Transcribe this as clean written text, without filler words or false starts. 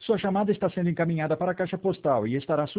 Sua chamada está sendo encaminhada para a caixa postal e estará